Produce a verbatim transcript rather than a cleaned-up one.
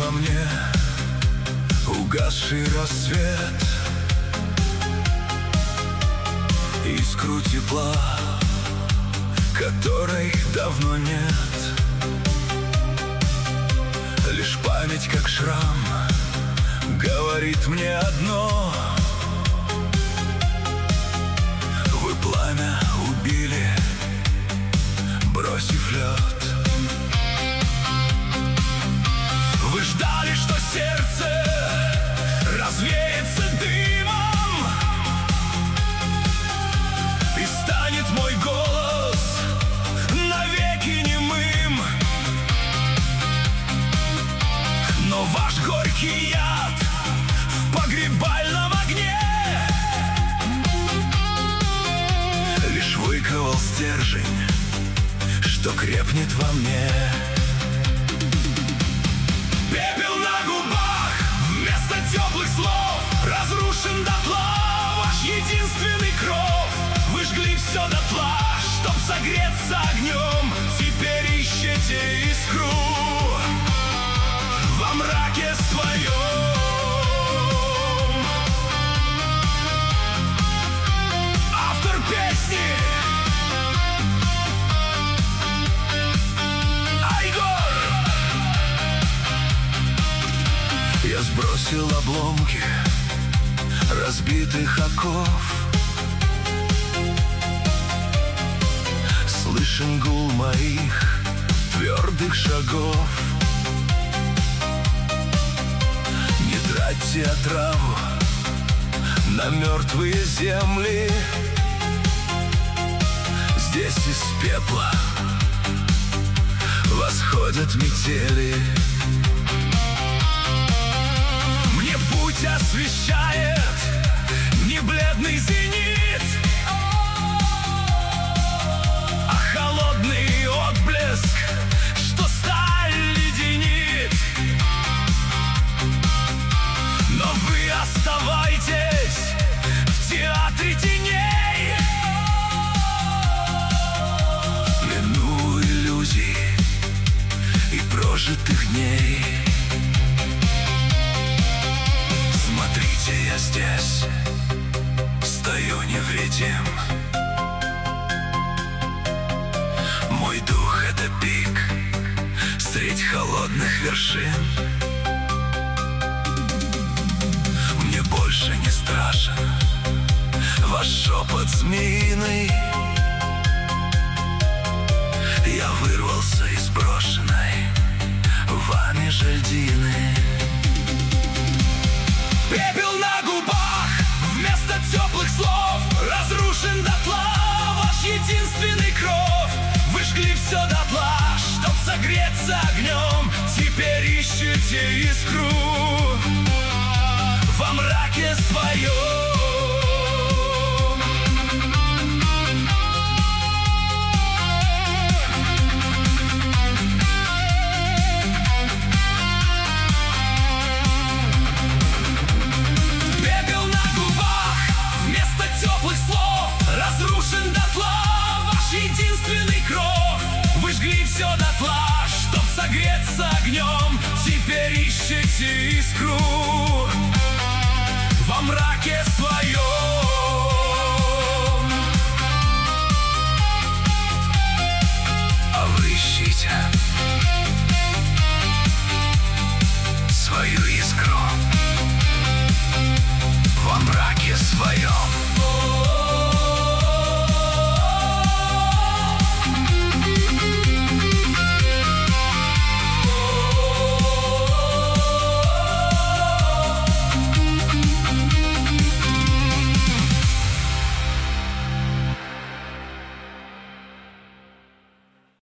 во мне угасший рассвет, искру тепла, которой давно нет. Лишь память, как шрам, говорит мне одно: вы пламя убили, бросив лед. Вы ждали, что сердце развеется дымом, и станет мой голос навеки немым. Но ваш горький яд в погребальном огне лишь выковал стержень, что крепнет во мне. Пепел на губах вместо теплых слов, разрушен дотла ваш единственный кров. Вы жгли все дотла, чтоб согреться огнем. Теперь ищете искру во мраке своем. Автор песни Айгор. Я сбросил обломки разбитых оков, слышен гул моих твердых шагов. Не тратьте отраву на мертвые земли, здесь из пепла восходят метели. Мне путь освещает не бледный зенит, а холодный отблеск, что сталь леденит. Но вы оставайтесь в театре теней, в плену иллюзий и прожитых дней. Смотрите, я здесь стою невредим. Мой дух — это пик средь холодных вершин. Мне больше не страшен ваш шепот змеиный. Я вырвался из брошенной вами же льдины. Пепел на губах вместо теплых слов, разрушен дотла ваш единственный кров. Вы жгли все дотла, чтоб согреться огнем. Теперь ищете искру во мраке своем. Пепел на губах вместо теплых слов, разрушен дотла ваш единственный кров. Вы жгли все дотла, чтоб согреться огнем. Теперь ищете искру во мраке своем. А вы ищите свою искру во мраке своем.